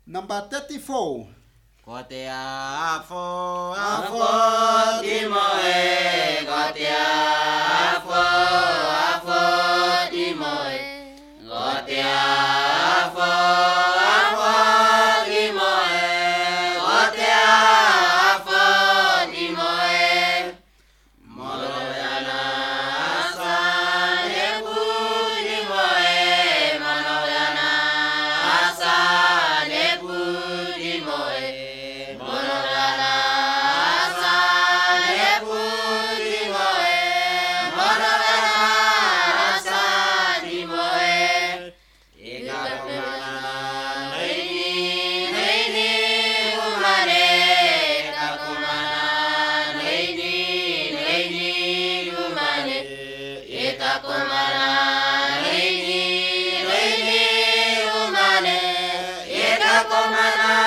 Number 34. Kote afo timoe, kote afo timoe, kote afo timoe, kote afo timoe, moroyana asane timoe, moroyana asane timoe. Komana